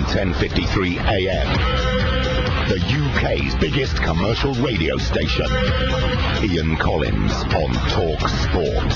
and 10:53 a.m. The UK's biggest commercial radio station. Ian Collins on Talk Sport.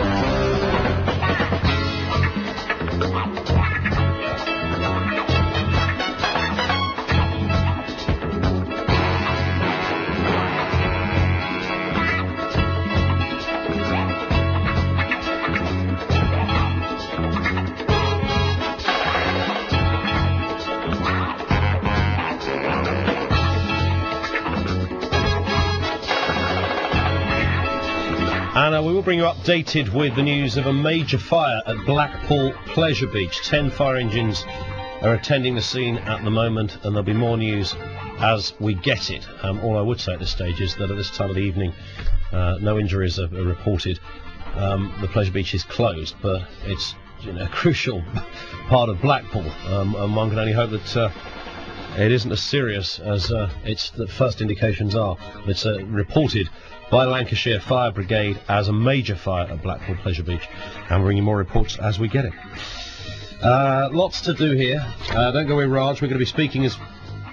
And we will bring you updated with the news of a major fire at Blackpool Pleasure Beach. 10 fire engines are attending the scene at the moment, and there'll be more news as we get it. All I would say at this stage is that at this time of the evening, no injuries are reported. The Pleasure Beach is closed, but it's a crucial part of Blackpool, and one can only hope that it isn't as serious as the first indications are. It's reported by Lancashire Fire Brigade as a major fire at Blackpool Pleasure Beach, and we'll bring you more reports as we get it. Lots to do here. Don't go away, Raj. We're going to be speaking as...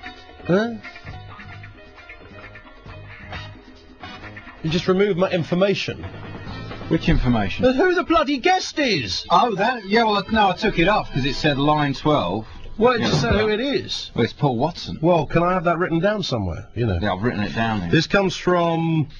You just removed my information. Which information? Who the bloody guest is! Oh, that? Yeah, well, no, I took it off because it said line 12. Well, it just said who it is. Well, it's Paul Watson. Well, can I have that written down somewhere? Yeah, I've written it down here. This comes from...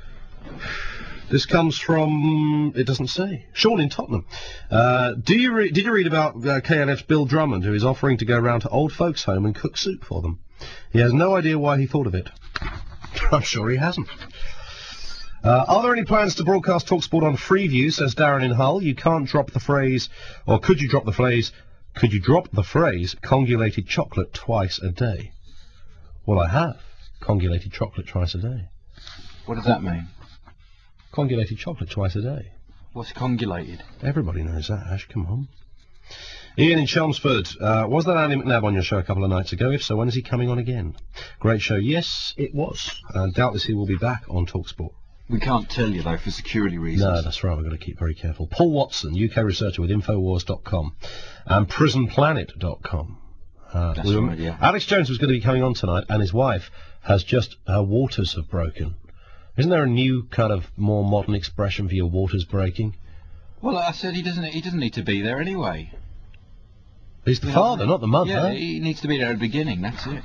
it doesn't say. Sean in Tottenham. Did you read about KLF's Bill Drummond, who is offering to go round to old folks' home and cook soup for them? He has no idea why he thought of it. I'm sure he hasn't. Are there any plans to broadcast TalkSport on Freeview, says Darren in Hull? You can't drop the phrase, or could you drop the phrase, congulated chocolate twice a day? Well, I have. Congulated chocolate twice a day. What does that mean? Congulated chocolate twice a day. What's congulated? Everybody knows that, Ash, come on. Ian in Chelmsford, was that Andy McNabb on your show a couple of nights ago? If so, when is he coming on again? Great show. Yes, it was. Doubtless he will be back on TalkSport. We can't tell you, though, for security reasons. No, that's right, we've got to keep very careful. Paul Watson, UK researcher with Infowars.com and PrisonPlanet.com. That's right, yeah. Alex Jones was going to be coming on tonight, and his wife has just... her waters have broken. Isn't there a new kind of more modern expression for your waters breaking? Well, I said he doesn't need to be there anyway. He's the father, not the mother. Yeah, he needs to be there at the beginning, that's it.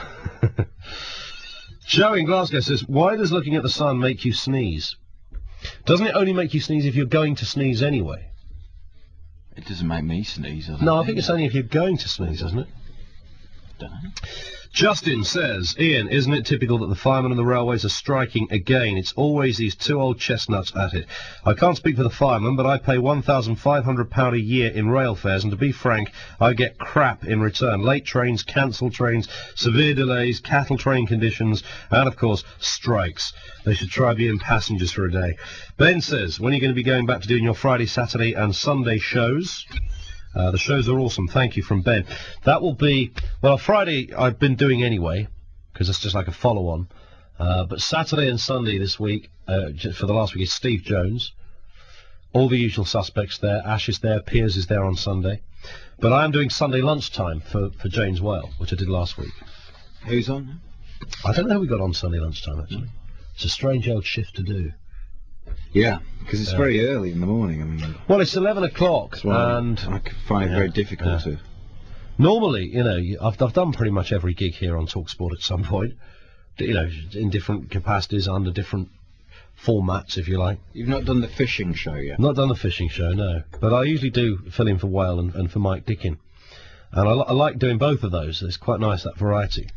Joe in Glasgow says, why does looking at the sun make you sneeze? Doesn't it only make you sneeze if you're going to sneeze anyway? It doesn't make me sneeze. I think it's only if you're going to sneeze, isn't it? Don't know. Justin says, Ian, isn't it typical that the firemen and the railways are striking again? It's always these two old chestnuts at it. I can't speak for the firemen, but I pay £1,500 a year in rail fares, and to be frank, I get crap in return. Late trains, cancelled trains, severe delays, cattle train conditions, and, of course, strikes. They should try being passengers for a day. Ben says, when are you going to be going back to doing your Friday, Saturday and Sunday shows? The shows are awesome, thank you, from Ben. That will be, well, Friday I've been doing anyway, because it's just like a follow-on. But Saturday and Sunday this week, for the last week, is Steve Jones. All the usual suspects there. Ash is there, Piers is there on Sunday. But I am doing Sunday lunchtime for James Whale, which I did last week. Who's on? I don't know who we got on Sunday lunchtime, actually. It's a strange old shift to do. Yeah, because it's very early in the morning. I mean, well, it's 11 o'clock, and I find it very difficult to. Normally, I've done pretty much every gig here on TalkSport at some point. In different capacities, under different formats, if you like. You've not done the fishing show yet? Not done the fishing show, no. But I usually do fill in for Whale and for Mike Dickin. And I like doing both of those. It's quite nice, that variety.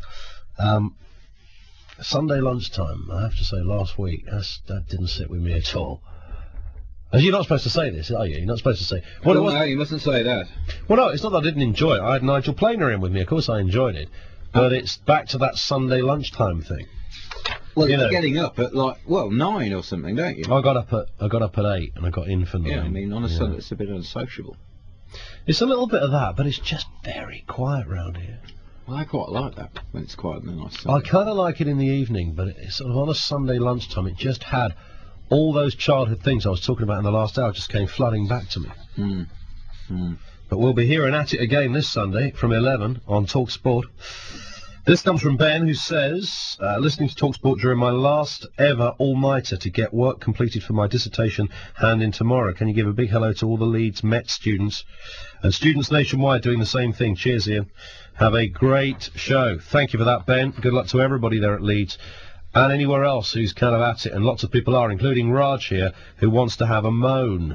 Sunday lunchtime, I have to say, last week, that didn't sit with me at all. You're not supposed to say this, are you? You're not supposed to say... Well, no, you mustn't say that. Well, no, it's not that I didn't enjoy it. I had Nigel Planer in with me. Of course I enjoyed it. But it's back to that Sunday lunchtime thing. Well, you're getting up at, 9 or something, don't you? I got up at 8, and I got in for 9. Yeah, I mean, on a Sunday it's a bit unsociable. It's a little bit of that, but it's just very quiet round here. Well, I quite like that, when it's quiet and nice Sunday. I kind of like it in the evening, but it's sort of on a Sunday lunchtime, it just had all those childhood things I was talking about in the last hour just came flooding back to me. But we'll be here and at it again this Sunday from 11 on TalkSport. This comes from Ben, who says, listening to TalkSport during my last ever all-nighter to get work completed for my dissertation hand in tomorrow. Can you give a big hello to all the Leeds Met students and students nationwide doing the same thing? Cheers, Ian. Have a great show. Thank you for that, Ben. Good luck to everybody there at Leeds and anywhere else who's kind of at it. And lots of people are, including Raj here, who wants to have a moan.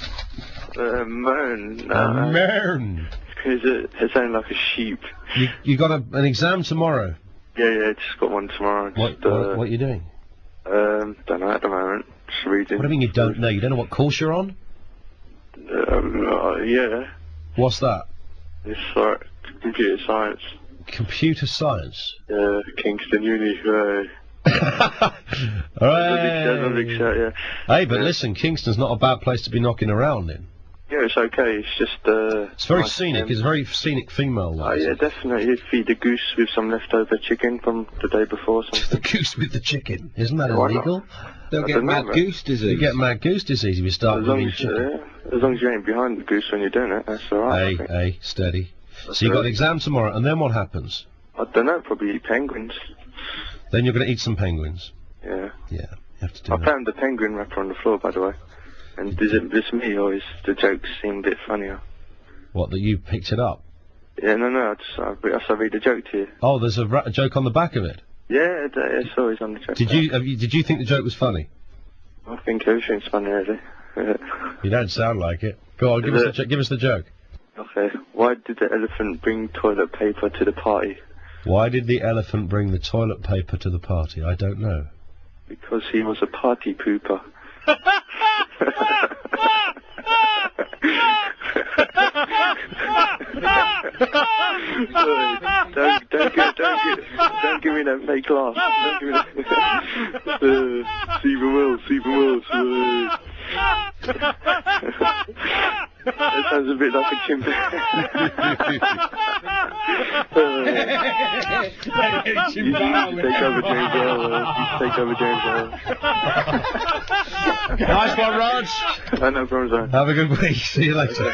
Moan? A moan. It sounds like a sheep. You got an exam tomorrow? Yeah, just got one tomorrow. What are you doing? Don't know at the moment. Just reading. What do you mean you don't know? You don't know what course you're on? Yeah. What's that? It's like computer science. Computer science? Yeah, Kingston Uni. Right. Big shout, yeah. Hey, but listen, Kingston's not a bad place to be knocking around in. Yeah, it's okay. It's just it's very nice scenic. It's a very scenic female. Oh yeah, definitely. You feed the goose with some leftover chicken from the day before. The goose with the chicken, isn't that illegal? They'll get mad goose disease. You get mad goose disease if you start eating chicken. As long as you ain't behind the goose when you're doing it, that's all right. Hey, steady. So you got an exam tomorrow, and then what happens? I don't know. Probably eat penguins. Then you're going to eat some penguins. Yeah. Yeah, you have to do that. I found the penguin wrapper on the floor, by the way. And is it just me, or is the jokes seem a bit funnier? What, that you picked it up? Yeah, no, I read the joke to you. Oh, there's a joke on the back of it? Yeah, it's always on the joke. Did you think the joke was funny? I think everything's funny, really. You don't sound like it. Go on, give us the joke. Okay. Why did the elephant bring toilet paper to the party? Why did the elephant bring the toilet paper to the party? I don't know. Because he was a party pooper. Don't give me that fake laugh. Don't give me that. Stephen Wills. That sounds a bit like a chimpanzee. You take over James Earl. Nice one, Raj. No problems. Have a good week. See you later.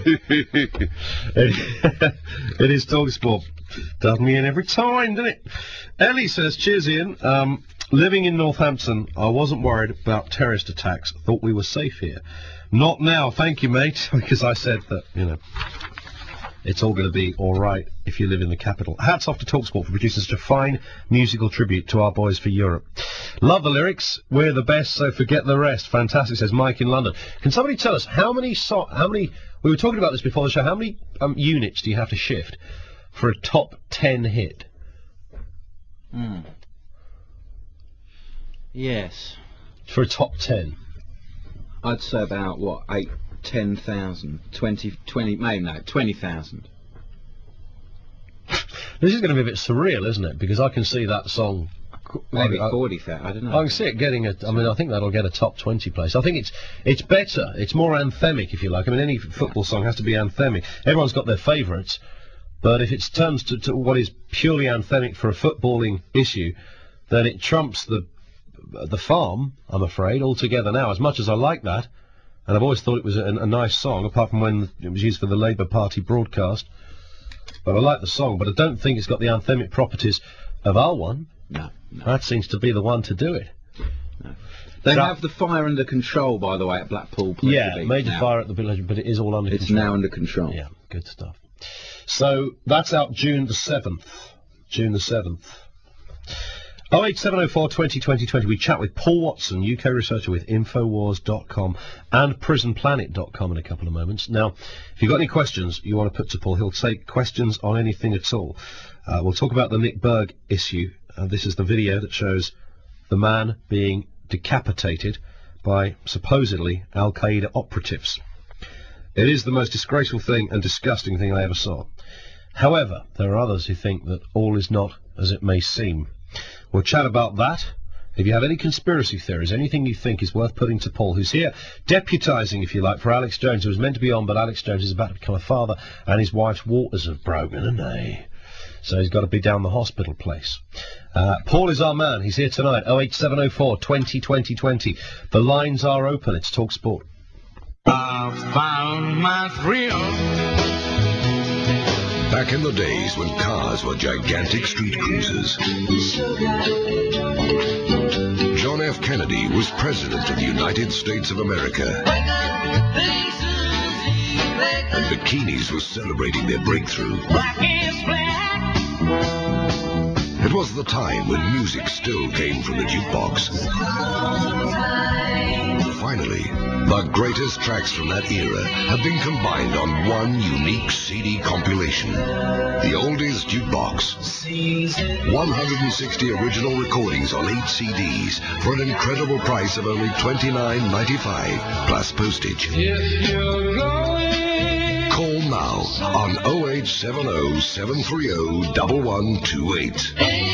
It is TalkSport. Does me in every time, doesn't it? Ellie says, cheers, Ian. Living in Northampton, I wasn't worried about terrorist attacks. Thought we were safe here. Not now, thank you, mate, because I said that, it's all going to be all right if you live in the capital. Hats off to TalkSport for producing such a fine musical tribute to our boys for Europe. Love the lyrics. We're the best, so forget the rest. Fantastic, says Mike in London. Can somebody tell us how many, we were talking about this before the show, how many units do you have to shift for a top 10 hit? Yes. For a top 10? I'd say about, 10,000, 20,000. This is going to be a bit surreal, isn't it? Because I can see that song... Maybe 40,000, I don't know. I can see it getting I think that'll get a top 20 place. I think it's better. It's more anthemic, if you like. Any football song has to be anthemic. Everyone's got their favourites. But if it turns to what is purely anthemic for a footballing issue, then it trumps the farm, I'm afraid, altogether now. As much as I like that, and I've always thought it was a nice song, apart from when it was used for the Labour Party broadcast. But I like the song, but I don't think it's got the anthemic properties of our one. No. That seems to be the one to do it. No. They have the fire under control, by the way, at Blackpool. Yeah, major fire at the village, but it is all under control. It's now under control. Yeah, good stuff. So, that's out June the 7th. 08704 20 20 20. We chat with Paul Watson, UK researcher with Infowars.com and PrisonPlanet.com in a couple of moments. Now, if you've got any questions you want to put to Paul, he'll take questions on anything at all. We'll talk about the Nick Berg issue. This is the video that shows the man being decapitated by supposedly Al-Qaeda operatives. It is the most disgraceful thing and disgusting thing I ever saw. However, there are others who think that all is not as it may seem. We'll chat about that. If you have any conspiracy theories, anything you think is worth putting to Paul, who's here deputising, if you like, for Alex Jones, who was meant to be on, but Alex Jones is about to become a father, and his wife's waters have broken, haven't they? So he's got to be down the hospital place. Paul is our man. He's here tonight. 08704 20 20 20. The lines are open. It's TalkSport. I found my thrill. Back in the days when cars were gigantic street cruisers, John F. Kennedy was President of the United States of America. And bikinis were celebrating their breakthrough. It was the time when music still came from the jukebox. Finally, the greatest tracks from that era have been combined on one unique CD compilation. The Oldies Jukebox. 160 original recordings on 8 CDs for an incredible price of only $29.95 plus postage. Call now on 0870 730 1128.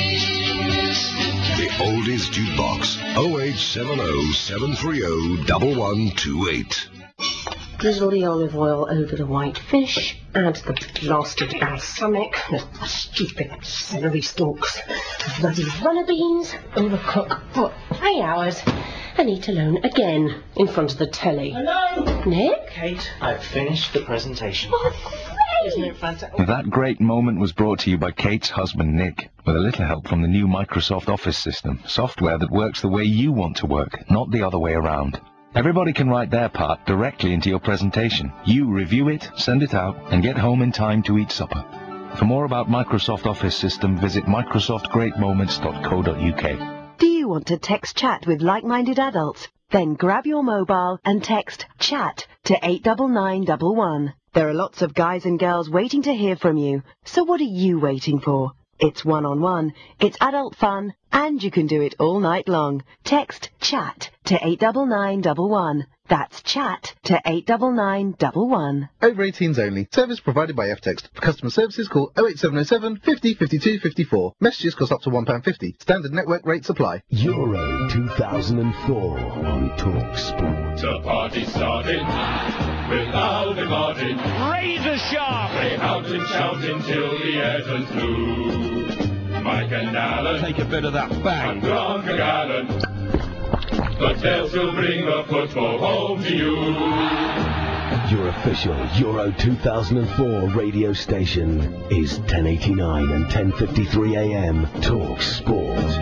The Oldies Jukebox, 0870 730 1128. Drizzle the olive oil over the white fish, add the blasted balsamic, the stupid celery stalks, bloody runner beans, overcook for 3 hours, and eat alone again in front of the telly. Hello? Nick? Kate, I've finished the presentation. Oh, great! Isn't it fantastic? That great moment was brought to you by Kate's husband, Nick, with a little help from the new Microsoft Office system, software that works the way you want to work, not the other way around. Everybody can write their part directly into your presentation. You review it, send it out, and get home in time to eat supper. For more about Microsoft Office system, visit microsoftgreatmoments.co.uk. Do you want to text chat with like-minded adults? Then grab your mobile and text CHAT to 89911. There are lots of guys and girls waiting to hear from you. So what are you waiting for? It's one-on-one, it's adult fun, and you can do it all night long. Text CHAT to 89911. That's CHAT to 89911. Over 18s only. Service provided by FText. For customer services, call 08707 50 52 54. Messages cost up to £1.50. Standard network rates apply. Euro 2004 on Talk Sport. The party started with Alvin Martin. Razor sharp. They howled and shouted till the air turned blue. Mike and Alan. Take a bit of that back. And Gronk and Allen. The tales will bring the football home to you. Your official Euro 2004 radio station is 1089 and 10:53 AM. Talk Sport.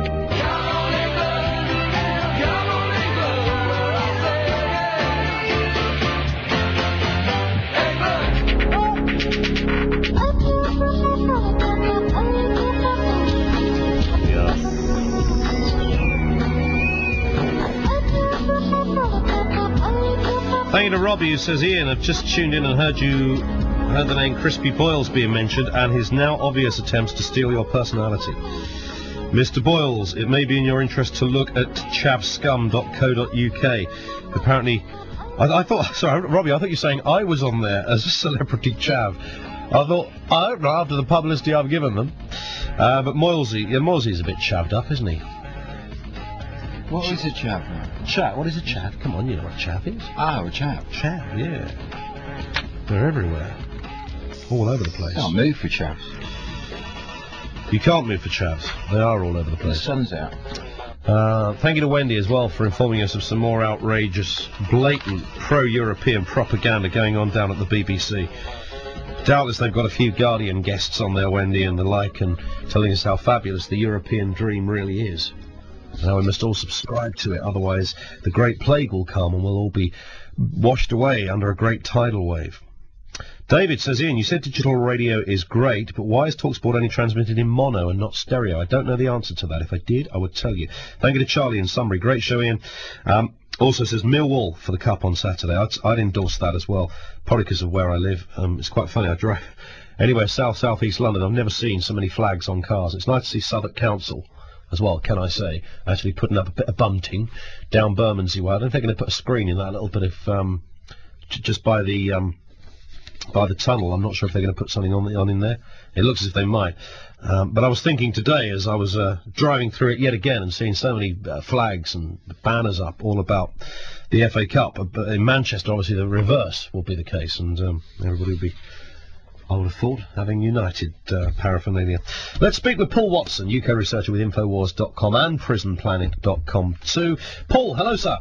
Thank you to Robbie, who says, Ian, I've just tuned in and heard the name Crispy Boyles being mentioned and his now obvious attempts to steal your personality. Mr. Boyles, it may be in your interest to look at chavscum.co.uk. Apparently, I thought, sorry, Robbie, I thought you were saying I was on there as a celebrity chav. I thought, I don't know, after the publicity I've given them. But Moylesy's a bit chavved up, isn't he? What is a chav? Chat, what is a chav? Come on, you know what a chav is. Oh, a chav. Chav, yeah. They're everywhere. All over the place. Can't move for chavs. You can't move for chavs. They are all over the place. The sun's out. Thank you to Wendy as well for informing us of some more outrageous, blatant pro-European propaganda going on down at the BBC. Doubtless they've got a few Guardian guests on there, Wendy and the like, and telling us how fabulous the European dream really is. Now we must all subscribe to it, otherwise the Great Plague will come and we'll all be washed away under a great tidal wave. David says, Ian, you said digital radio is great, but why is TalkSport only transmitted in mono and not stereo? I don't know the answer to that. If I did, I would tell you. Thank you to Charlie in Sunbury. Great show, Ian. Also says Millwall for the Cup on Saturday. I'd endorse that as well, probably because of where I live. It's quite funny. I drive anywhere south-east London. I've never seen so many flags on cars. It's nice to see Southwark Council as well, can I say, actually putting up a bit of bunting down Bermondsey Way. I don't think they're going to put a screen in that little bit of just by the tunnel. I'm not sure if they're going to put something on in there. It looks as if they might. But I was thinking today as I was driving through it yet again and seeing so many flags and banners up all about the FA Cup. But in Manchester, obviously, the reverse will be the case, and everybody will be, I would have thought, having united paraphernalia. Let's speak with Paul Watson, UK researcher with Infowars.com and PrisonPlanet.com too. Paul, hello, sir.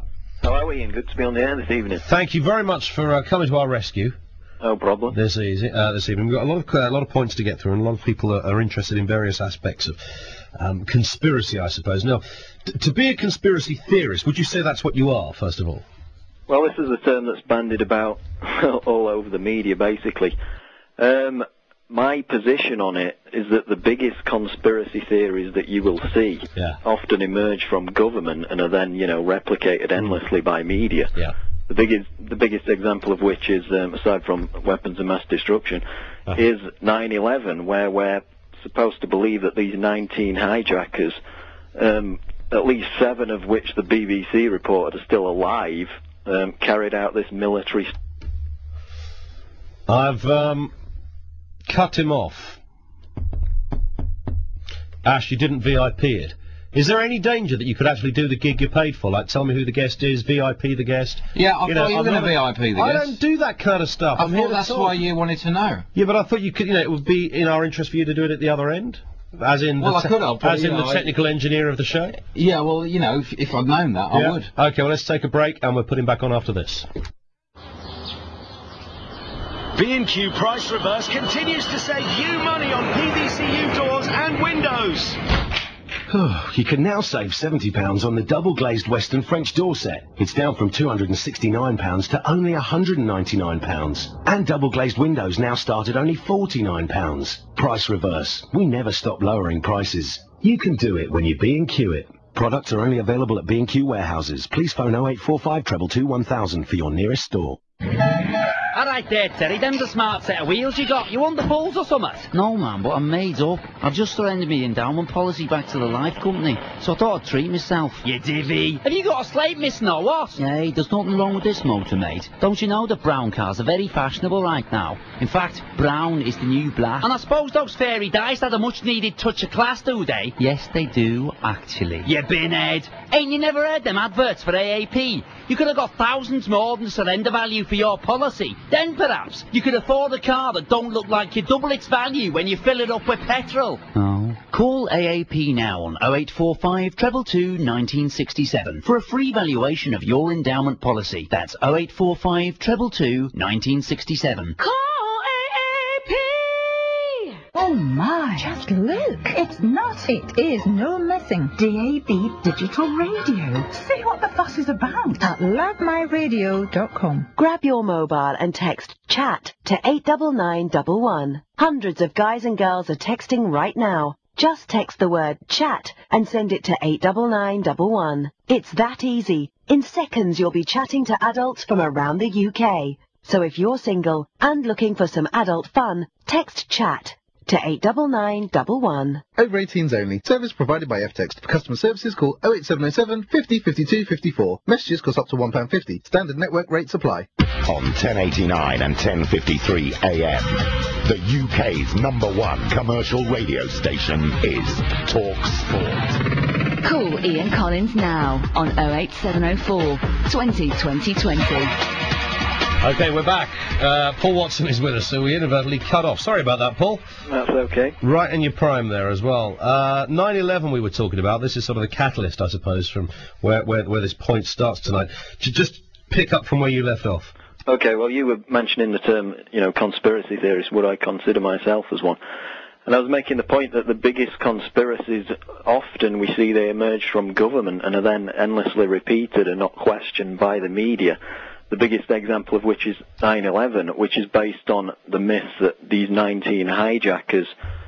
Hello, Ian. Good to be on the air this evening. Thank you very much for coming to our rescue. No problem. This evening. We've got a lot of points to get through, and a lot of people are interested in various aspects of conspiracy, I suppose. Now, to be a conspiracy theorist, would you say that's what you are, first of all? Well, this is a term that's bandied about all over the media, basically. My position on it is that the biggest conspiracy theories that you will see often emerge from government and are then, replicated endlessly by media. Yeah. The biggest example of which is, aside from weapons of mass destruction, is 9/11, where we're supposed to believe that these 19 hijackers, at least 7 of which the BBC reported are still alive, carried out this military... I've cut him off. Ash, you didn't VIP it. Is there any danger that you could actually do the gig you're paid for? Like, tell me who the guest is, VIP the guest? Yeah, I thought you were going to VIP the guest. I don't do that kind of stuff. I thought that's why you wanted to know. Yeah, but I thought you could, it would be in our interest for you to do it at the other end? As in well, I could have, but, as in the technical engineer of the show? Yeah, well, if I'd known that, I would. Okay, well, let's take a break, and we'll put him back on after this. B&Q Price Reverse continues to save you money on PVCU doors and windows. You can now save £70 on the double-glazed Western French door set. It's down from £269 to only £199. And double-glazed windows now start at only £49. Price Reverse. We never stop lowering prices. You can do it when you B&Q it. Products are only available at B&Q warehouses. Please phone 0845 222 1000 for your nearest store. All right there, Terry, them's a smart set of wheels you got. You want the balls or something? No, man, but I'm made up. I've just surrendered my endowment policy back to the life company, so I thought I'd treat myself. You divvy. Have you got a slate missing or what? Hey, there's nothing wrong with this motor, mate. Don't you know that brown cars are very fashionable right now? In fact, brown is the new black. And I suppose those fairy dice had a much-needed touch of class, do they? Yes, they do, actually. You binhead. Ain't you never heard them adverts for AAP? You could have got thousands more than surrender value for your policy. Then, perhaps, you could afford a car that don't look like you double its value when you fill it up with petrol. Oh. Call AAP now on 0845 222 1967 for a free valuation of your endowment policy. That's 0845 222 1967. Call AAP! Oh my, just look. It's not, it is no missing. DAB digital radio. See what the fuss is about at lovemyradio.com. Grab your mobile and text CHAT to 89911. Hundreds of guys and girls are texting right now. Just text the word CHAT and send it to 89911. It's that easy. In seconds you'll be chatting to adults from around the UK. So if you're single and looking for some adult fun, text CHAT to 89911. Over 18s only. Service provided by FText. For customer services, call 08707 50 52 54. Messages cost up to £1.50. Standard network rates apply. On 1089 and 1053 AM, the UK's #1 commercial radio station is Talk Sport. Call Ian Collins now on 08704 20 20 20. Okay, we're back. Paul Watson is with us, so we inadvertently cut off. Sorry about that, Paul. That's okay. Right in your prime there as well. 9/11 we were talking about. This is sort of the catalyst, I suppose, from where this point starts tonight. Just pick up from where you left off. Okay, well, you were mentioning the term, conspiracy theorist. Would I consider myself as one? And I was making the point that the biggest conspiracies, often we see they emerge from government and are then endlessly repeated and not questioned by the media. The biggest example of which is 9/11, which is based on the myth that these 19 hijackers,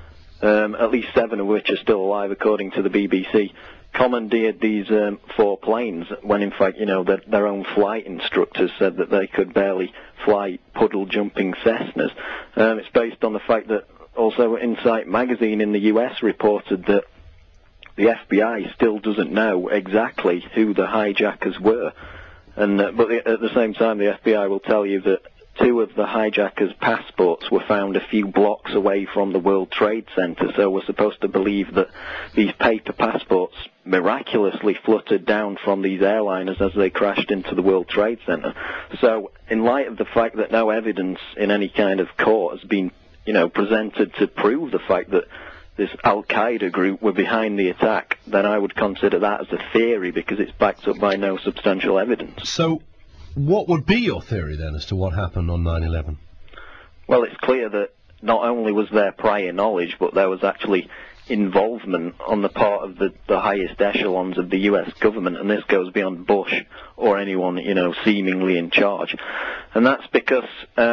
at least 7 of which are still alive according to the BBC, commandeered these 4 planes when in fact, their own flight instructors said that they could barely fly puddle-jumping Cessnas. It's based on the fact that also Insight magazine in the US reported that the FBI still doesn't know exactly who the hijackers were. And but at the same time, the FBI will tell you that 2 of the hijackers' passports were found a few blocks away from the World Trade Center, so we're supposed to believe that these paper passports miraculously fluttered down from these airliners as they crashed into the World Trade Center. So, in light of the fact that no evidence in any kind of court has been, presented to prove the fact that this Al-Qaeda group were behind the attack, then I would consider that as a theory because it's backed up by no substantial evidence. So, what would be your theory then as to what happened on 9/11? Well, it's clear that not only was there prior knowledge, but there was actually involvement on the part of the highest echelons of the US government, and this goes beyond Bush or anyone, seemingly in charge. And that's because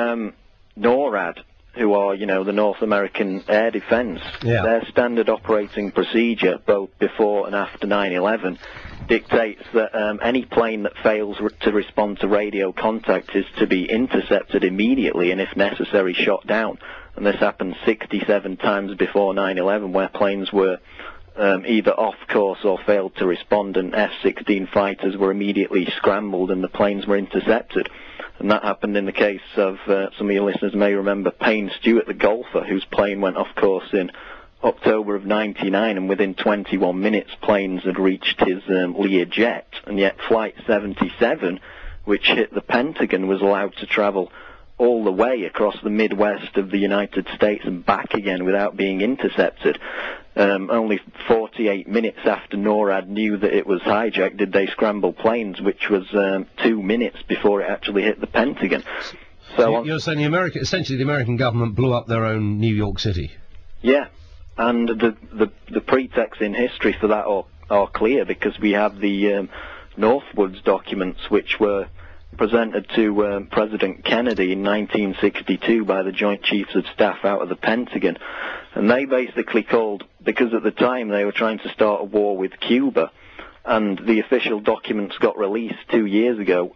NORAD, who are, the North American Air Defense, their standard operating procedure, both before and after 9/11, dictates that any plane that fails to respond to radio contact is to be intercepted immediately and, if necessary, shot down. And this happened 67 times before 9/11, where planes were either off course or failed to respond, and F-16 fighters were immediately scrambled and the planes were intercepted. And that happened in the case of, some of your listeners may remember, Payne Stewart, the golfer, whose plane went off course in October of 99, and within 21 minutes planes had reached his Learjet, and yet Flight 77, which hit the Pentagon, was allowed to travel all the way across the Midwest of the United States and back again without being intercepted. Only 48 minutes after NORAD knew that it was hijacked did they scramble planes, which was 2 minutes before it actually hit the Pentagon. So you're saying essentially the American government blew up their own New York City? Yeah, and the pretexts in history for that are clear, because we have the Northwoods documents, which were presented to President Kennedy in 1962 by the Joint Chiefs of Staff out of the Pentagon. And they basically called, because at the time they were trying to start a war with Cuba, and the official documents got released 2 years ago,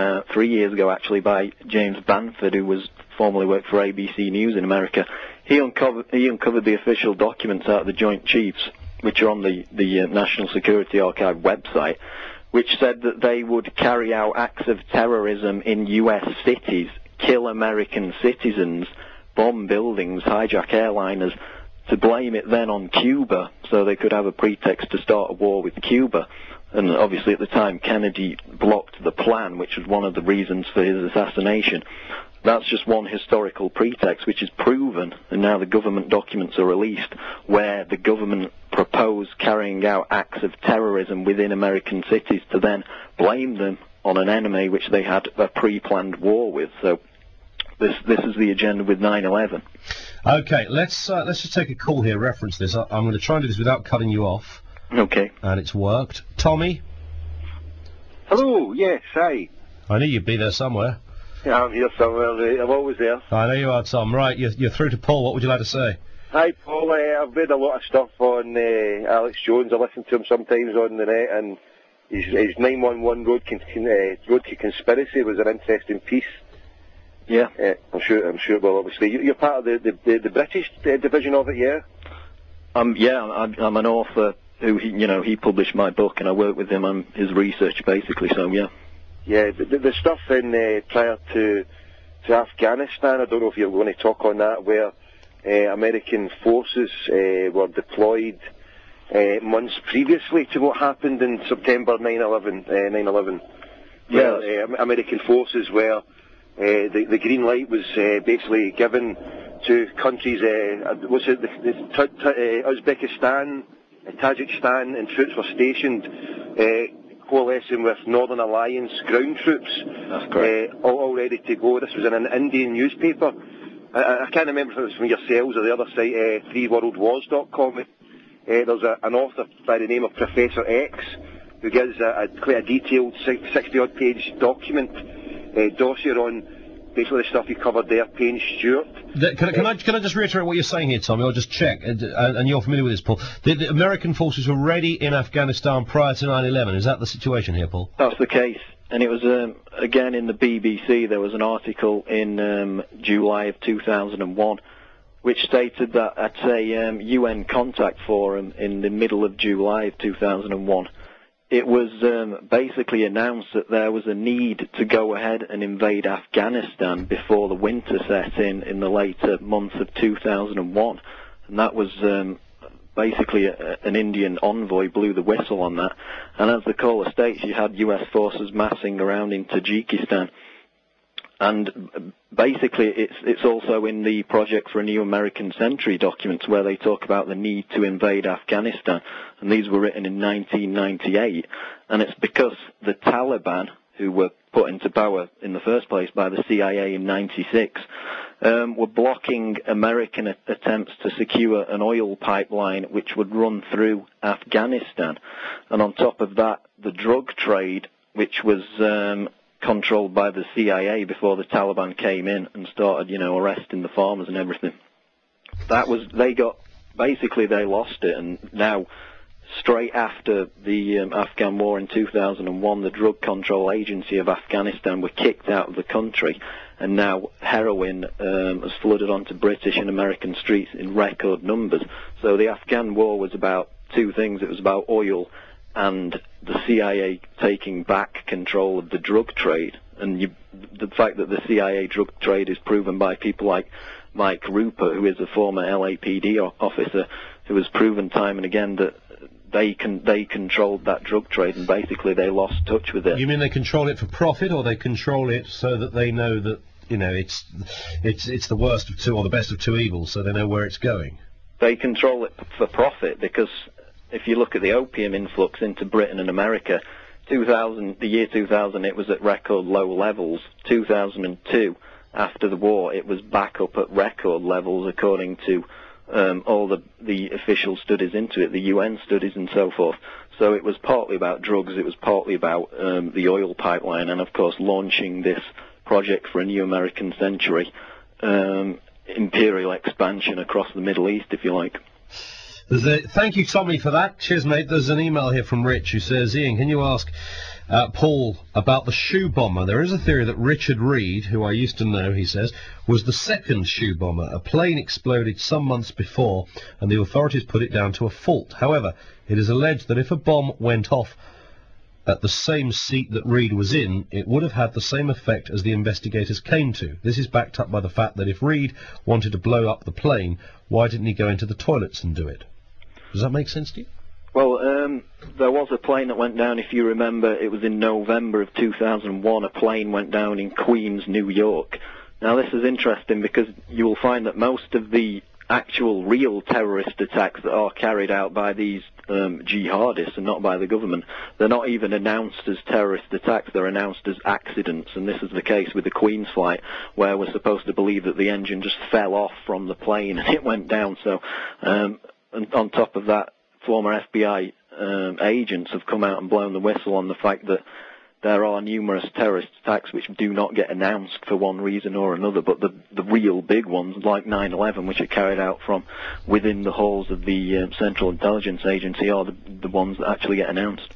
3 years ago actually, by James Banford, who was formerly worked for ABC News in America. He uncovered the official documents out of the Joint Chiefs, which are on the National Security Archive website, which said that they would carry out acts of terrorism in US cities, kill American citizens, bomb buildings, hijack airliners, to blame it then on Cuba, so they could have a pretext to start a war with Cuba. And obviously at the time Kennedy blocked the plan, which was one of the reasons for his assassination. That's just one historical pretext which is proven, and now the government documents are released, where the government proposed carrying out acts of terrorism within American cities to then blame them on an enemy which they had a pre-planned war with. So this is the agenda with 9/11. Okay, let's just take a call here, reference this. I'm going to try and do this without cutting you off. Okay. And it's worked. Tommy? Hello, yes, hi. I knew you'd be there somewhere. Yeah, I'm here somewhere, I'm always there. I know you are, Tom. Right, you're through to Paul. What would you like to say? Hi, Paul. I've read a lot of stuff on Alex Jones. I listen to him sometimes on the net, and his 911 Road to Conspiracy was an interesting piece. Yeah. I'm sure. Well, obviously, you're part of the British division of it, yeah. Yeah, I'm an author who he published my book, and I work with him on his research basically. So yeah. Yeah, the stuff in prior to Afghanistan, I don't know if you're going to talk on that, where American forces were deployed months previously to what happened in September 9/11. Yeah, American forces where the green light was basically given to countries, Uzbekistan, Tajikistan, and troops were stationed coalescing with Northern Alliance ground troops. That's correct. All ready to go. This was in an Indian newspaper. I can't remember if it was from yourselves or the other site, freeworldwars.com. There's an author by the name of Professor X who gives quite a detailed 60-odd page document, dossier on basically the stuff you covered there, Payne Stewart. Can I just reiterate what you're saying here, Tommy, or just check, and you're familiar with this, Paul. The American forces were ready in Afghanistan prior to 9/11. Is that the situation here, Paul? That's the case. And it was, again, in the BBC, there was an article in July of 2001 which stated that at a UN contact forum in the middle of July of 2001, it was basically announced that there was a need to go ahead and invade Afghanistan before the winter set in the later months of 2001. And that was basically an Indian envoy blew the whistle on that. And as the caller states, you had US forces massing around in Tajikistan. And basically, it's also in the Project for a New American Century documents where they talk about the need to invade Afghanistan. And these were written in 1998. And it's because the Taliban, who were put into power in the first place by the CIA in 96, were blocking American attempts to secure an oil pipeline which would run through Afghanistan. And on top of that, the drug trade, which was controlled by the CIA before the Taliban came in and started, arresting the farmers and everything. They lost it, and now, straight after the Afghan war in 2001, the Drug Control Agency of Afghanistan were kicked out of the country, and now heroin has flooded onto British and American streets in record numbers. So the Afghan war was about two things. It was about oil and the CIA taking back control of the drug trade. And the fact that the CIA drug trade is proven by people like Mike Rupert, who is a former LAPD officer, who has proven time and again that they controlled that drug trade, and basically they lost touch with it. You mean they control it for profit, or they control it so that they know that it's the worst of two or the best of two evils, so they know where it's going? They control it for profit, because if you look at the opium influx into Britain and America, the year 2000 it was at record low levels. 2002, after the war, it was back up at record levels according to all the official studies into it, the UN studies and so forth. So it was partly about drugs, it was partly about the oil pipeline, and of course launching this Project for a New American Century, imperial expansion across the Middle East, if you like. Thank you, Tommy, for that. Cheers, mate. There's an email here from Rich who says, Ian, can you ask Paul about the shoe bomber? There is a theory that Richard Reed, who I used to know, he says, was the second shoe bomber. A plane exploded some months before, and the authorities put it down to a fault. However, it is alleged that if a bomb went off at the same seat that Reed was in, it would have had the same effect as the investigators came to. This is backed up by the fact that if Reed wanted to blow up the plane, why didn't he go into the toilets and do it? Does that make sense to you? Well, there was a plane that went down, if you remember, it was in November of 2001, a plane went down in Queens, New York. Now, this is interesting because you will find that most of the actual real terrorist attacks that are carried out by these jihadists and not by the government, they're not even announced as terrorist attacks, they're announced as accidents, and this is the case with the Queen's flight, where we're supposed to believe that the engine just fell off from the plane and it went down. So, and on top of that, former FBI agents have come out and blown the whistle on the fact that there are numerous terrorist attacks which do not get announced for one reason or another, but the real big ones, like 9/11, which are carried out from within the halls of the Central Intelligence Agency, are the ones that actually get announced.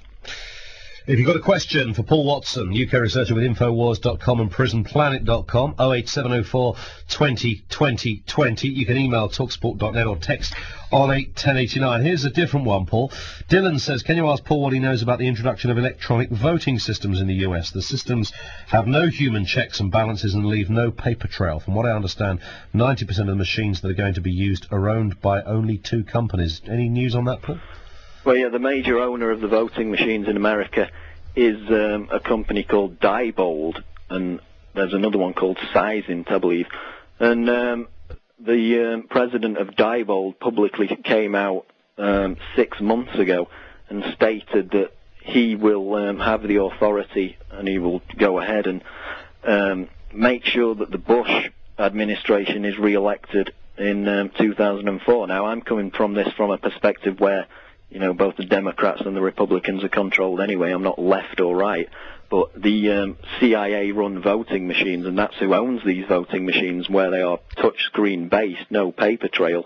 If you've got a question for Paul Watson, UK researcher with Infowars.com and PrisonPlanet.com, 08704 20 20 20. You can email talksport.net or text on 81089. Here's a different one, Paul. Dylan says, can you ask Paul what he knows about the introduction of electronic voting systems in the US? The systems have no human checks and balances and leave no paper trail. From what I understand, 90% of the machines that are going to be used are owned by only two companies. Any news on that, Paul? Well, yeah, the major owner of the voting machines in America is a company called Diebold, and there's another one called Sizint, I believe. And the president of Diebold publicly came out 6 months ago and stated that he will have the authority and he will go ahead and make sure that the Bush administration is re-elected in 2004. Now, I'm coming from this from a perspective where, you know, both the Democrats and the Republicans are controlled anyway. I'm not left or right. But the CIA-run voting machines, and that's who owns these voting machines, where they are touchscreen-based, no paper trail.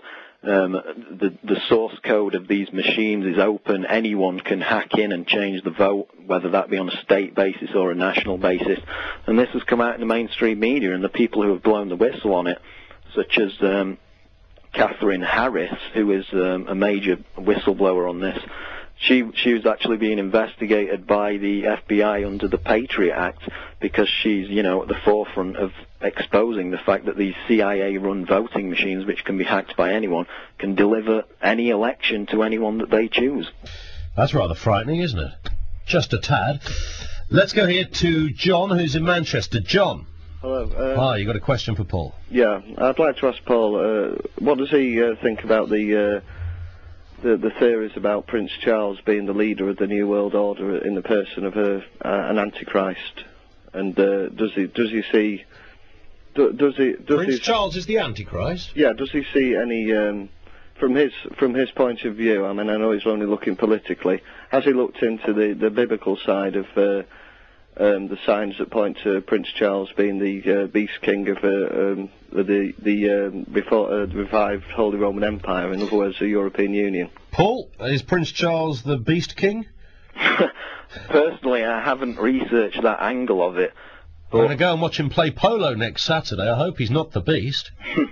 The source code of these machines is open. Anyone can hack in and change the vote, whether that be on a state basis or a national basis. And this has come out in the mainstream media, and the people who have blown the whistle on it, such as Catherine Harris, who is a major whistleblower on this, she was actually being investigated by the FBI under the Patriot Act because she's, you know, at the forefront of exposing the fact that these CIA-run voting machines, which can be hacked by anyone, can deliver any election to anyone that they choose. That's rather frightening, isn't it? Just a tad. Let's go here to John, who's in Manchester. John. Hello. Hi, you got a question for Paul? Yeah, I'd like to ask Paul, what does he think about the theories about Prince Charles being the leader of the New World Order in the person of an Antichrist? And does he see? Prince Charles is the Antichrist? Yeah. Does he see any? From his point of view, I mean, I know he's only looking politically. Has he looked into the biblical side of the signs that point to Prince Charles being the beast king of the revived Holy Roman Empire, in other words, the European Union? Paul, is Prince Charles the beast king? Personally, I haven't researched that angle of it. I'm going to go and watch him play polo next Saturday. I hope he's not the beast.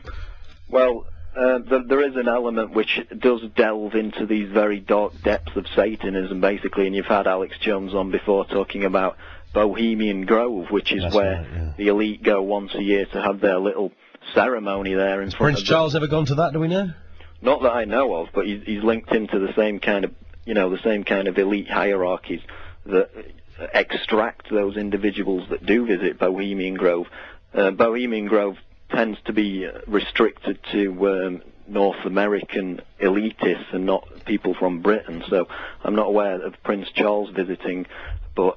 Well, there is an element which does delve into these very dark depths of Satanism, basically, and you've had Alex Jones on before talking about Bohemian Grove, which is where the elite go once a year to have their little ceremony there in front of Prince Charles ever gone to that, do we know? Not that I know of, but he's linked into the same kind of, the same kind of elite hierarchies that extract those individuals that do visit Bohemian Grove. Bohemian Grove tends to be restricted to North American elitists and not people from Britain, so I'm not aware of Prince Charles visiting, but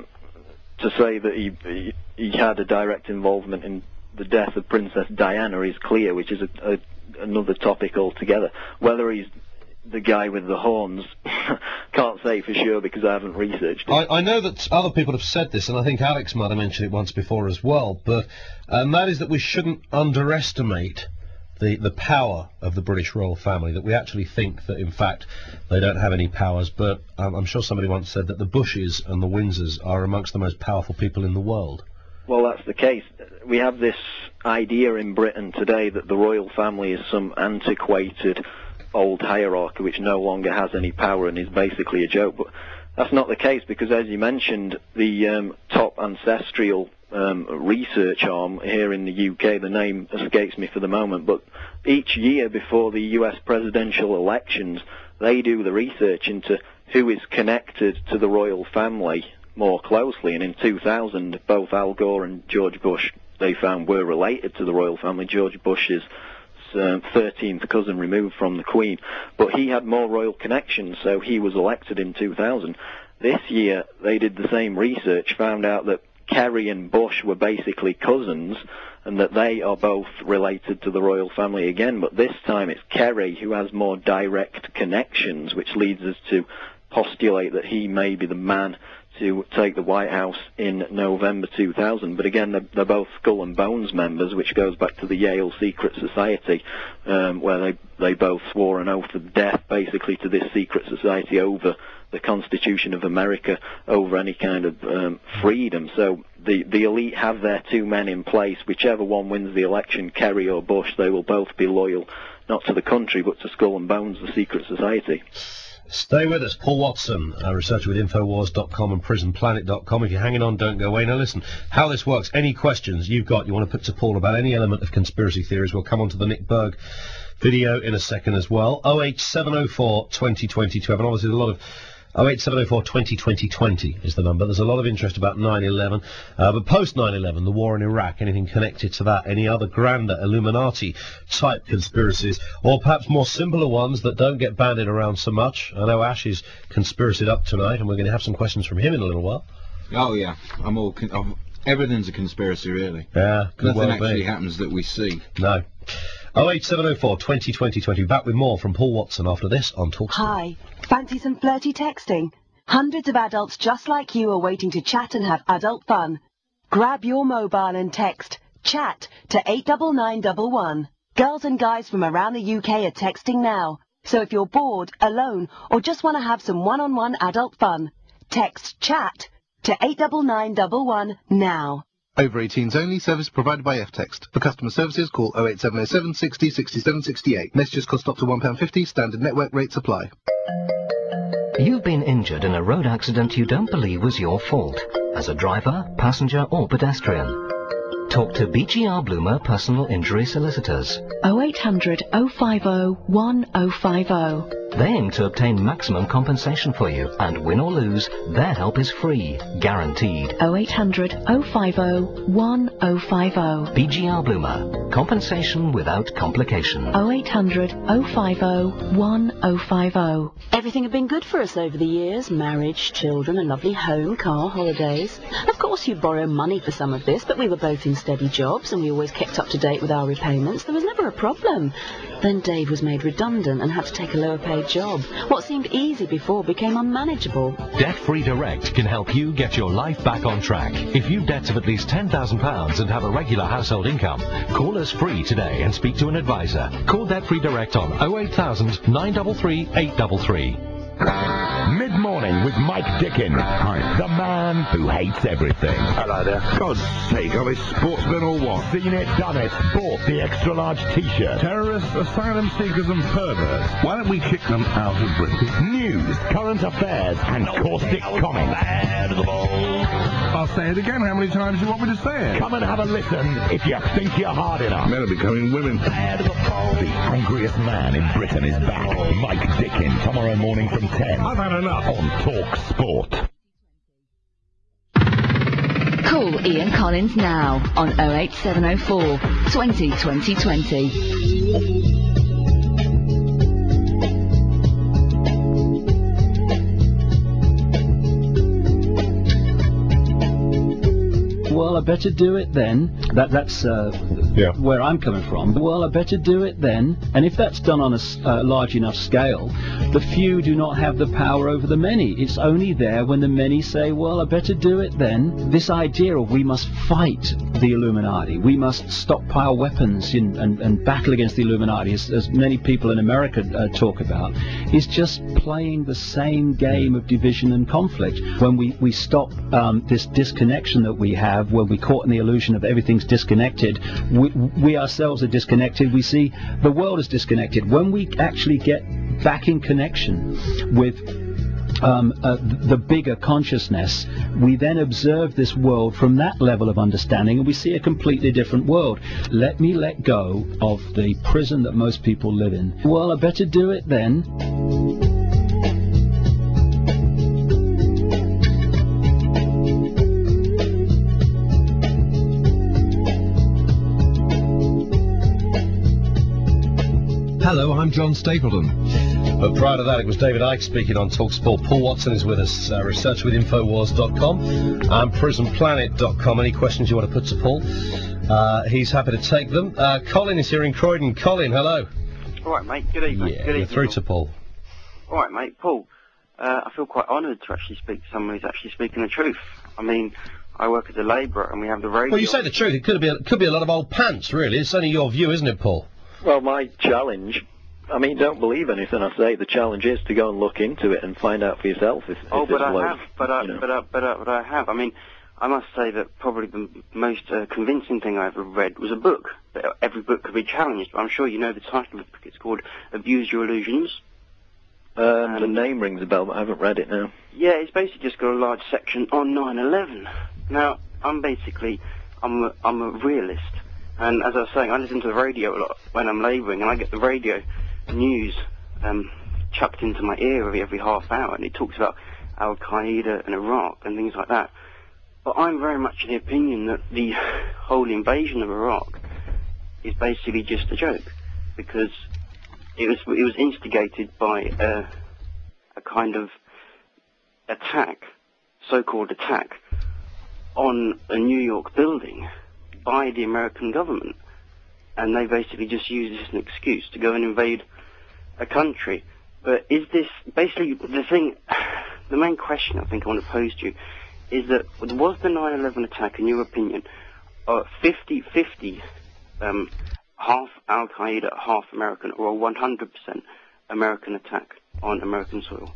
to say that he had a direct involvement in the death of Princess Diana is clear, which is another topic altogether. Whether he's the guy with the horns, can't say for sure because I haven't researched it. I know that other people have said this, and I think Alex might have mentioned it once before as well, but that is that we shouldn't underestimate the power of the British royal family, that we actually think that, in fact, they don't have any powers, but I'm sure somebody once said that the Bushes and the Windsors are amongst the most powerful people in the world. Well, that's the case. We have this idea in Britain today that the royal family is some antiquated old hierarchy which no longer has any power and is basically a joke, but that's not the case, because as you mentioned, the top ancestral research arm here in the UK, the name escapes me for the moment, but each year before the US presidential elections, they do the research into who is connected to the royal family more closely, and in 2000 both Al Gore and George Bush, they found, were related to the royal family. George Bush's 13th cousin removed from the Queen, but he had more royal connections, so he was elected in 2000. This year they did the same research, found out that Kerry and Bush were basically cousins and that they are both related to the royal family again, but this time it's Kerry who has more direct connections, which leads us to postulate that he may be the man to take the White House in November 2000. But again, they're both Skull and Bones members, which goes back to the Yale Secret Society, where they both swore an oath of death, basically, to this secret society over the Constitution of America, over any kind of freedom. So the elite have their two men in place. Whichever one wins the election, Kerry or Bush, they will both be loyal, not to the country, but to Skull and Bones, the secret society. Stay with us. Paul Watson, a researcher with Infowars.com and PrisonPlanet.com. If you're hanging on, don't go away. Now listen, how this works, any questions you've got, you want to put to Paul about any element of conspiracy theories, we'll come on to the Nick Berg video in a second as well. 08704 2022. And obviously a lot of 08704 2020 is the number. There's a lot of interest about 9/11, but post 9/11, the war in Iraq, anything connected to that, any other grander Illuminati-type conspiracies, or perhaps more simpler ones that don't get bandied around so much. I know Ash is conspiracied up tonight, and we're going to have some questions from him in a little while. Oh, yeah. Everything's a conspiracy, really. Yeah, could Nothing well actually be. happens that we see. No. 08704 2020. Back with more from Paul Watson after this on TalkSport. Hi. Fancy some flirty texting? Hundreds of adults just like you are waiting to chat and have adult fun. Grab your mobile and text CHAT to 89911. Girls and guys from around the UK are texting now. So if you're bored, alone, or just want to have some one-on-one adult fun, text CHAT to 89911 now. Over 18s only. Service provided by F-Text. For customer services, call 08707 60 67 68. Messages cost up to £1.50. Standard network rates apply. You've been injured in a road accident you don't believe was your fault, as a driver, passenger or pedestrian. Talk to BGR Bloomer Personal Injury Solicitors. 0800 050 1050. They aim to obtain maximum compensation for you, and win or lose, their help is free, guaranteed. 0800 050 1050. BGR Bloomer. Compensation without complication. 0800 050 1050. Everything had been good for us over the years. Marriage, children, a lovely home, car, holidays. Of course you borrow money for some of this, but we were both in steady jobs and we always kept up to date with our repayments. There was never a problem. Then Dave was made redundant and had to take a lower paid job. What seemed easy before became unmanageable. Debt Free Direct can help you get your life back on track. If you've debts of at least £10,000 and have a regular household income, call us free today and speak to an advisor. Call Debt Free Direct on 08000 933 833. Mid-morning with Mike Dickin. Hi. The man who hates everything. Hello there. God's sake, are they sportsmen or what? Seen it, done it. Bought the extra-large T-shirt. Terrorists, asylum seekers and perverts. Why don't we kick them out of Britain? News, current affairs, and caustic comments. I'll say it again. How many times do you want me to say it? Come and have a listen if you think you're hard enough. Men are becoming women. The angriest man in Britain is back. Mike Dickin, tomorrow morning from 10. I've had enough. On Talk Sport. Call Ian Collins now on 08704 20 20 20. Well, I better do it then. That's where I'm coming from. Well, I better do it then. And if that's done on a large enough scale, the few do not have the power over the many. It's only there when the many say, well, I better do it then. This idea of we must fight the Illuminati, we must stockpile weapons and battle against the Illuminati, as many people in America talk about, is just playing the same game of division and conflict. When we stop this disconnection that we have, when we're caught in the illusion of everything's disconnected, we ourselves are disconnected, we see the world is disconnected. When we actually get back in connection with the bigger consciousness, we then observe this world from that level of understanding and we see a completely different world. Let me let go of the prison that most people live in. Well, I better do it then. Hello, I'm John Stapleton. But prior to that, it was David Icke speaking on TalkSport. Paul Watson is with us, researcher with Infowars.com and PrisonPlanet.com. Any questions you want to put to Paul, he's happy to take them. Colin is here in Croydon. Colin, hello. All right, mate. Good evening. Yeah, Good you're evening. through to Paul. All right, mate. Paul, I feel quite honoured to actually speak to someone who's actually speaking the truth. I mean, I work as a labourer and we have the radio. Well, you say the truth. It could be a lot of old pants, really. It's only your view, isn't it, Paul? Well, my challenge, I mean, don't believe anything I say. The challenge is to go and look into it and find out for yourself if but it's I low. have. But I have. I mean, I must say that probably the most convincing thing I ever read was a book. That every book could be challenged. I'm sure you know the title of the book. It's called Abuse Your Illusions. The name rings a bell, but I haven't read it now. Yeah, it's basically just got a large section on 9/11. Now, I'm a realist. And as I was saying, I listen to the radio a lot when I'm labouring, and I get the radio news chucked into my ear every half hour, and it talks about Al-Qaeda and Iraq and things like that. But I'm very much of the opinion that the whole invasion of Iraq is basically just a joke, because it was instigated by a kind of attack, so-called attack, on a New York building by the American government, and they basically just use this as an excuse to go and invade a country. But is this basically the main question I think I want to pose to you is that was the 9/11 attack, in your opinion, 50-50, half Al-Qaeda, half American, or a 100% American attack on American soil?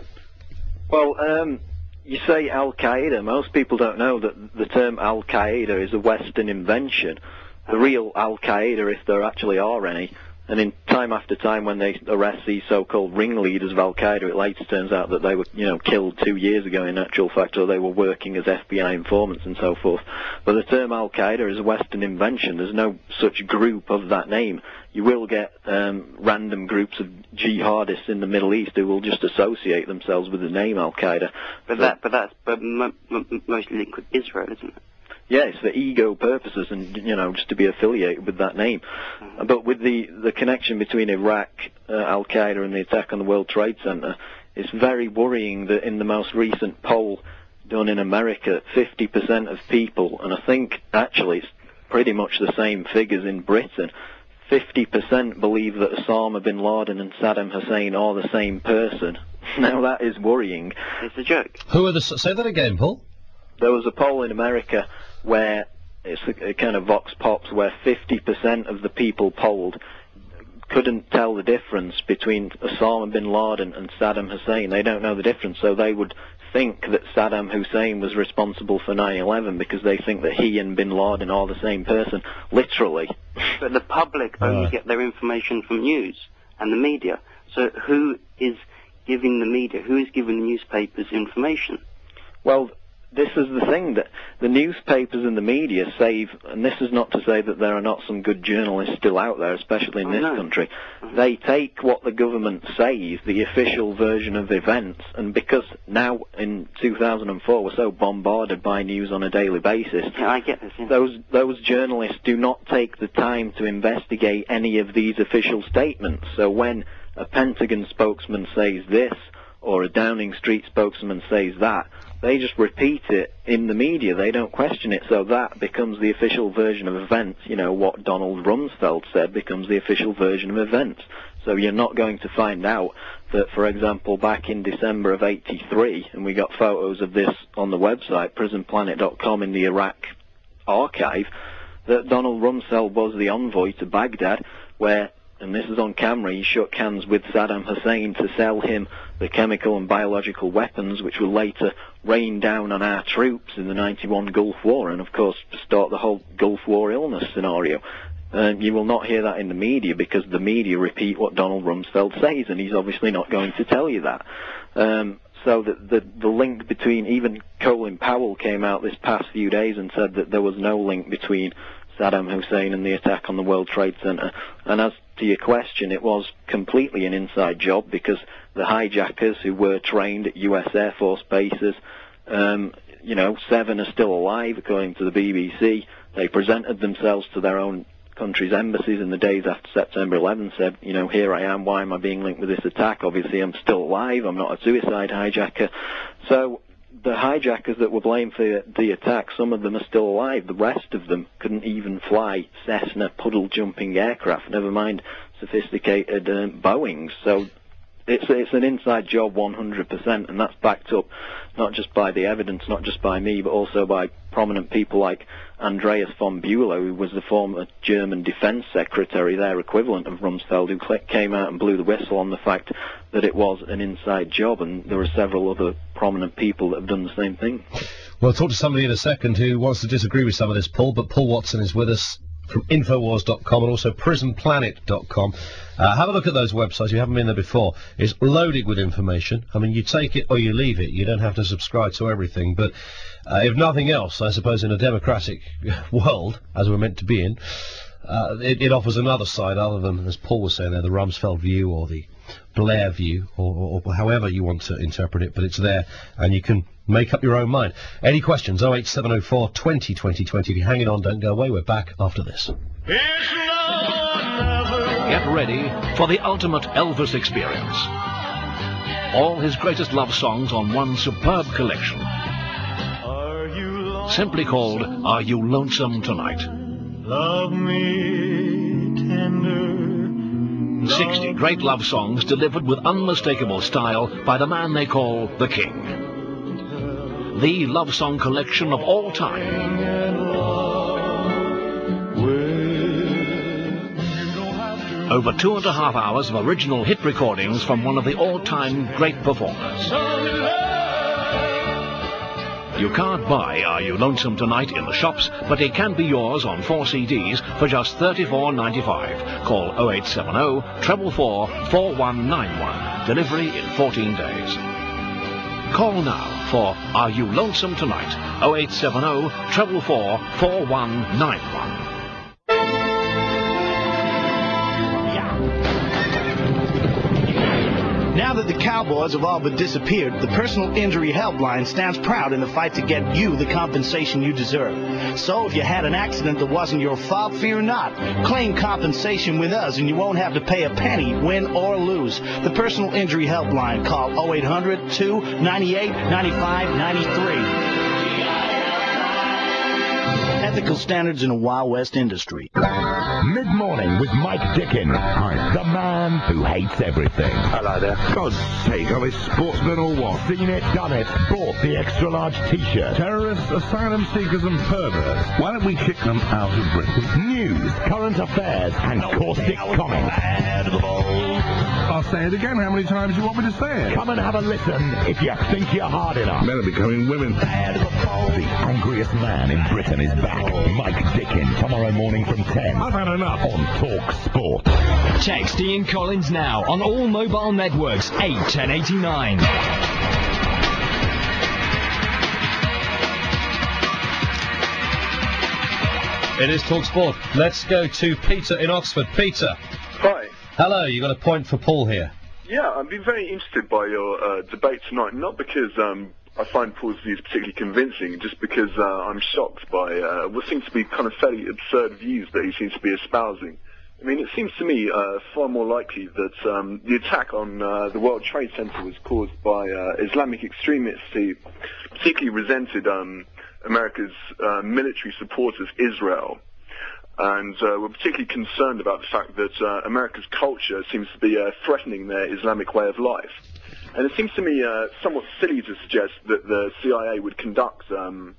Well, you say Al-Qaeda. Most people don't know that the term Al-Qaeda is a Western invention. The real Al-Qaeda, if there actually are any, And in time after time, when they arrest these so-called ringleaders of Al-Qaeda, it later turns out that they were, killed 2 years ago in actual fact, or they were working as FBI informants and so forth. But the term Al-Qaeda is a Western invention. There's no such group of that name. You will get random groups of jihadists in the Middle East who will just associate themselves with the name Al-Qaeda. But that's mostly linked with Israel, isn't it? Yeah, it's for ego purposes and, just to be affiliated with that name. But with the connection between Iraq, Al-Qaeda and the attack on the World Trade Center, it's very worrying that in the most recent poll done in America, 50% of people, and I think actually it's pretty much the same figures in Britain, 50% believe that Osama bin Laden and Saddam Hussein are the same person. Now that is worrying. It's a joke. Say that again, Paul. There was a poll in America where it's a kind of vox pops where 50% of the people polled couldn't tell the difference between Osama bin Laden and Saddam Hussein. They don't know the difference, so they would think that Saddam Hussein was responsible for 9/11 because they think that he and bin Laden are the same person, literally. But the public only get their information from news and the media. So who is giving the media, who is giving the newspapers information? Well, this is the thing, that the newspapers and the media save, and this is not to say that there are not some good journalists still out there, especially in this country. They take what the government says, the official version of events, and because now in 2004 we're so bombarded by news on a daily basis, I get this, those journalists do not take the time to investigate any of these official statements. So when a Pentagon spokesman says this, or a Downing Street spokesman says that, they just repeat it in the media. They don't question it, so that becomes the official version of events. What Donald Rumsfeld said becomes the official version of events. So you're not going to find out that, for example, back in December of '83, and we got photos of this on the website, prisonplanet.com, in the Iraq archive, that Donald Rumsfeld was the envoy to Baghdad, where, and this is on camera, he shook hands with Saddam Hussein to sell him the chemical and biological weapons which will later rain down on our troops in the '91 Gulf War, and of course start the whole Gulf War illness scenario. You will not hear that in the media because the media repeat what Donald Rumsfeld says, and he's obviously not going to tell you that. So the link between, even Colin Powell came out this past few days and said that there was no link between Saddam Hussein and the attack on the World Trade Center. And as to your question, it was completely an inside job because the hijackers who were trained at US Air Force bases, 7 are still alive according to the BBC. They presented themselves to their own country's embassies in the days after September 11, said, here I am, why am I being linked with this attack? Obviously I'm still alive, I'm not a suicide hijacker. So the hijackers that were blamed for the attack, some of them are still alive. The rest of them couldn't even fly Cessna puddle-jumping aircraft, never mind sophisticated Boeings. So it's an inside job 100%, and that's backed up not just by the evidence, not just by me, but also by prominent people like Andreas von Bülow, who was the former German defense secretary, their equivalent of Rumsfeld, who came out and blew the whistle on the fact that it was an inside job, and there are several other prominent people that have done the same thing. We'll talk to somebody in a second who wants to disagree with some of this, Paul, but Paul Watson is with us from Infowars.com and also PrisonPlanet.com. Have a look at those websites. You haven't been there before. It's loaded with information. I mean, you take it or you leave it. You don't have to subscribe to everything. But if nothing else, I suppose in a democratic world, as we're meant to be in, it offers another side other than, as Paul was saying there, the Rumsfeld view or the Blair view, or however you want to interpret it, but it's there, and you can make up your own mind. Any questions? 08704 20 20 20. If you're hanging on, don't go away. We're back after this. Get ready for the ultimate Elvis experience. All his greatest love songs on one superb collection. Simply called Are You Lonesome Tonight? Love me tender. 60 great love songs delivered with unmistakable style by the man they call the King. The love song collection of all time. Over 2.5 hours of original hit recordings from one of the all-time great performers. You can't buy Are You Lonesome Tonight in the shops, but it can be yours on 4 CDs for just $34.95. Call 0870 444 4191. Delivery in 14 days. Call now for Are You Lonesome Tonight? 0870 444 4191. Now that the Cowboys have all but disappeared, the Personal Injury Helpline stands proud in the fight to get you the compensation you deserve. So if you had an accident that wasn't your fault, fear not. Claim compensation with us and you won't have to pay a penny, win or lose. The Personal Injury Helpline. Call 0800-298-9593. Ethical standards in a Wild West industry. Mid-morning with Mike Dickin. Hi. The man who hates everything. Hello there. God's sake, are they sportsmen or what? Seen it, done it, bought the extra-large T-shirt. Terrorists, asylum seekers and perverts. Why don't we kick them out of Britain? News, current affairs, and caustic comments. I'll say it again. How many times do you want me to say it? Come and have a listen if you think you're hard enough. Men are becoming women. The angriest man in Britain is back. Mike Dickin, tomorrow morning from 10. I've had enough. On Talk Sport. Text Ian Collins now on all mobile networks 81089. It is Talk Sport. Let's go to Peter in Oxford. Peter. Hi. Hello, you got a point for Paul here. Yeah, I've been very interested by your debate tonight, not because I find Paul's views particularly convincing, just because I'm shocked by what seems to be kind of fairly absurd views that he seems to be espousing. I mean, it seems to me far more likely that the attack on the World Trade Center was caused by Islamic extremists who particularly resented America's military support of Israel, and were particularly concerned about the fact that America's culture seems to be threatening their Islamic way of life. And it seems to me somewhat silly to suggest that the CIA would conduct an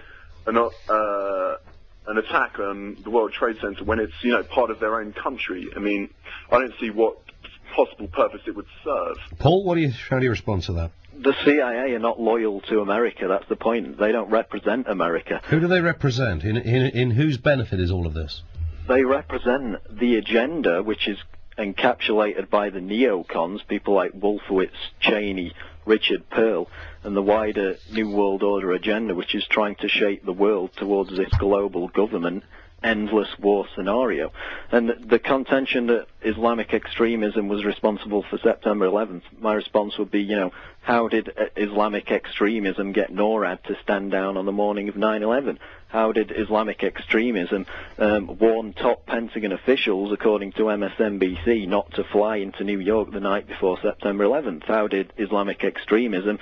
attack on the World Trade Center when it's, part of their own country. I mean, I don't see what possible purpose it would serve. Paul, how do you respond to that? The CIA are not loyal to America. That's the point. They don't represent America. Who do they represent? In whose benefit is all of this? They represent the agenda, which is encapsulated by the neocons, people like Wolfowitz, Cheney, Richard Pearl, and the wider New World Order agenda, which is trying to shape the world towards this global government, endless war scenario. And the contention that Islamic extremism was responsible for September 11th, my response would be, how did Islamic extremism get NORAD to stand down on the morning of 9/11? How did Islamic extremism warn top Pentagon officials, according to MSNBC, not to fly into New York the night before September 11th? How did Islamic extremism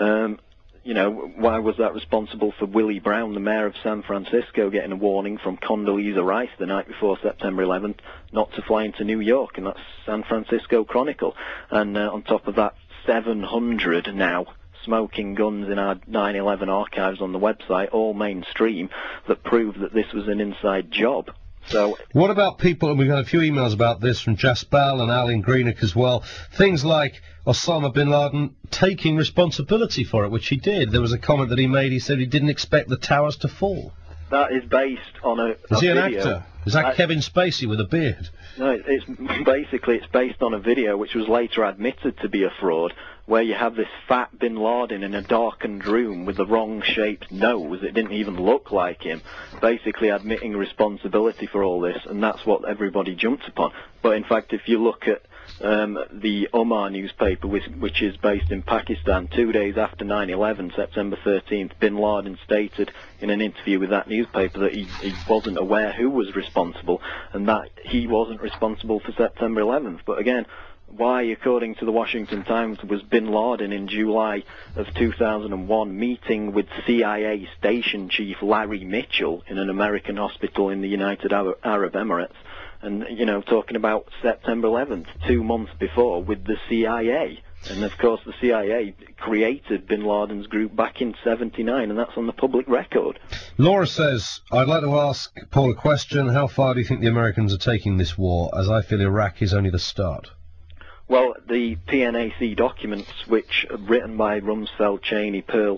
why was that responsible for Willie Brown, the mayor of San Francisco, getting a warning from Condoleezza Rice the night before September 11th not to fly into New York? And that's San Francisco Chronicle. And on top of that, 700 now smoking guns in our 9/11 archives on the website, all mainstream, that prove that this was an inside job. So, what about people, and we've had a few emails about this from Jaspal and Alan Greenock as well, things like Osama bin Laden taking responsibility for it, which he did. There was a comment that he made, he said he didn't expect the towers to fall. That is based on a Is he video. An actor? Is that Kevin Spacey with a beard? No, it's based on a video which was later admitted to be a fraud, where you have this fat bin Laden in a darkened room with the wrong-shaped nose. It didn't even look like him, basically admitting responsibility for all this, and that's what everybody jumped upon. But in fact, if you look at the Omar newspaper, which is based in Pakistan, 2 days after 9/11, September 13th, bin Laden stated in an interview with that newspaper that he wasn't aware who was responsible, and that he wasn't responsible for September 11th. But again, why, according to the Washington Times, was bin Laden in July of 2001 meeting with CIA station chief Larry Mitchell in an American hospital in the United Arab Emirates, and, talking about September 11th, 2 months before, with the CIA. And, of course, the CIA created bin Laden's group back in '79, and that's on the public record. Laura says, I'd like to ask Paul a question. How far do you think the Americans are taking this war, as I feel Iraq is only the start? Well, the PNAC documents, which are written by Rumsfeld, Cheney, Pearl,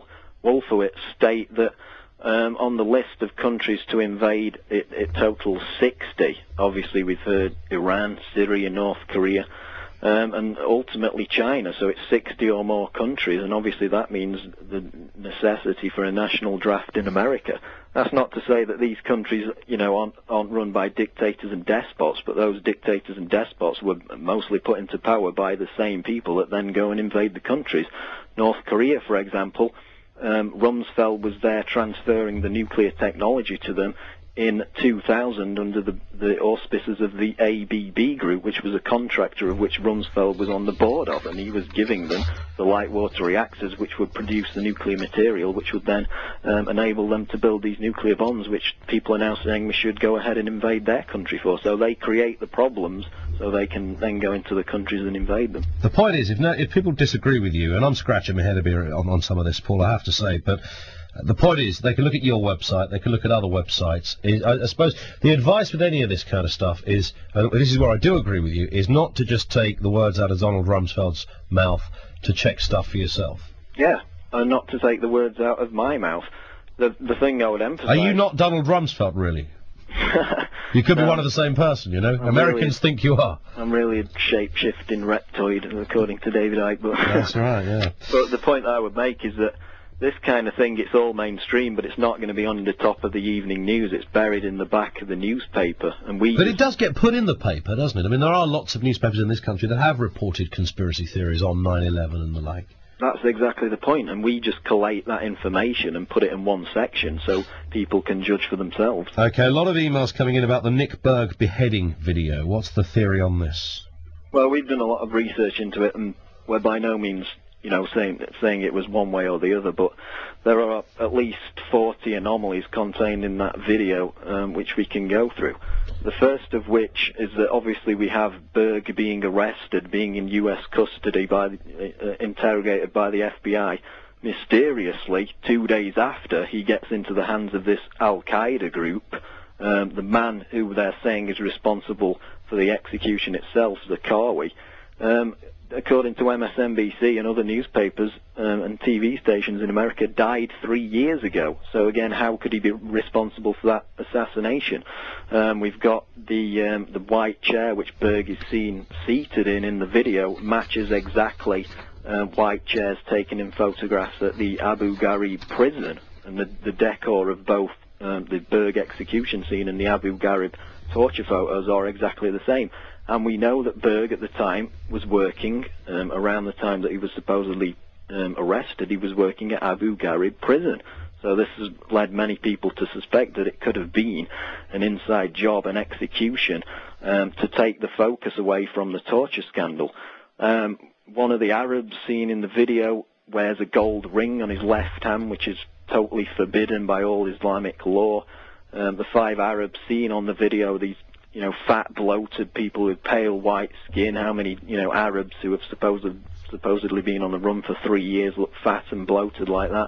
Wolfowitz state that on the list of countries to invade, it totals 60. Obviously, we've heard Iran, Syria, North Korea, and ultimately China. So it's 60 or more countries, and obviously that means the necessity for a national draft in America. That's not to say that these countries, aren't run by dictators and despots, but those dictators and despots were mostly put into power by the same people that then go and invade the countries. North Korea, for example, Rumsfeld was there transferring the nuclear technology to them in 2000 under the auspices of the ABB Group, which was a contractor of which Rumsfeld was on the board of, and he was giving them the light water reactors which would produce the nuclear material which would then enable them to build these nuclear bombs, which people are now saying we should go ahead and invade their country for. So they create the problems so they can then go into the countries and invade them. The point is, if people disagree with you, and I'm scratching my head a bit on some of this, Paul, I have to say, but the point is, they can look at your website, they can look at other websites. I suppose the advice with any of this kind of stuff is, and this is where I do agree with you, is not to just take the words out of Donald Rumsfeld's mouth to check stuff for yourself. Yeah, and not to take the words out of my mouth. The thing I would emphasise... Are you not Donald Rumsfeld, really? You could be one of the same person, you know. Americans think you are. I'm really a shape-shifting reptoid, according to David Icke. But that's right, yeah. But the point I would make is that this kind of thing, it's all mainstream, but it's not going to be on the top of the evening news. It's buried in the back of the newspaper. But it does get put in the paper, doesn't it? I mean, there are lots of newspapers in this country that have reported conspiracy theories on 9/11 and the like. That's exactly the point, and we just collate that information and put it in one section so people can judge for themselves. OK, a lot of emails coming in about the Nick Berg beheading video. What's the theory on this? Well, we've done a lot of research into it, and we're by no means, saying it was one way or the other, but there are at least 40 anomalies contained in that video which we can go through. The first of which is that obviously we have Berg being arrested, being in U.S. custody, interrogated by the FBI. Mysteriously, 2 days after he gets into the hands of this Al-Qaeda group, the man who they're saying is responsible for the execution itself, Zarqawi, according to MSNBC and other newspapers and TV stations in America, died 3 years ago. So again, how could he be responsible for that assassination? We've got the white chair which Berg is seen seated in the video matches exactly white chairs taken in photographs at the Abu Ghraib prison, and the decor of both the Berg execution scene and the Abu Ghraib torture photos are exactly the same. And we know that Berg at the time was working, around the time that he was supposedly arrested, he was working at Abu Ghraib prison. So this has led many people to suspect that it could have been an inside job, an execution, to take the focus away from the torture scandal. One of the Arabs seen in the video wears a gold ring on his left hand, which is totally forbidden by all Islamic law. The 5 Arabs seen on the video, these fat, bloated people with pale white skin. How many, Arabs who have supposedly been on the run for 3 years look fat and bloated like that?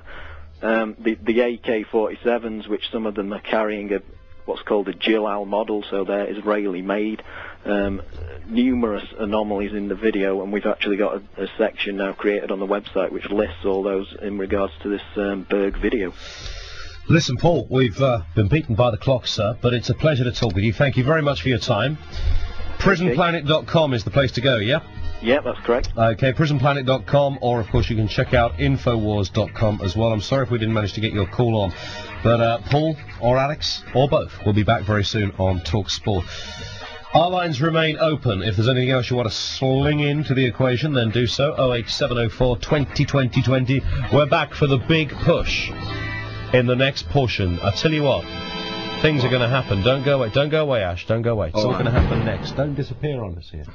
The AK-47s, which some of them are carrying what's called a Jilal model, so they're Israeli-made. Numerous anomalies in the video, and we've actually got a section now created on the website which lists all those in regards to this Berg video. Listen, Paul, we've been beaten by the clock, sir, but it's a pleasure to talk with you. Thank you very much for your time. PrisonPlanet.com is the place to go, yeah? Yeah, that's correct. Okay, PrisonPlanet.com, or of course you can check out Infowars.com as well. I'm sorry if we didn't manage to get your call on, but Paul or Alex, or both, will be back very soon on Talk Sport. Our lines remain open. If there's anything else you want to sling into the equation, then do so. 08704 20 20 20. We're back for the big push in the next portion. I tell you what, things are going to happen. Don't go away. Don't go away, Ash. Don't go away. It's all going to happen next. Don't disappear on us here.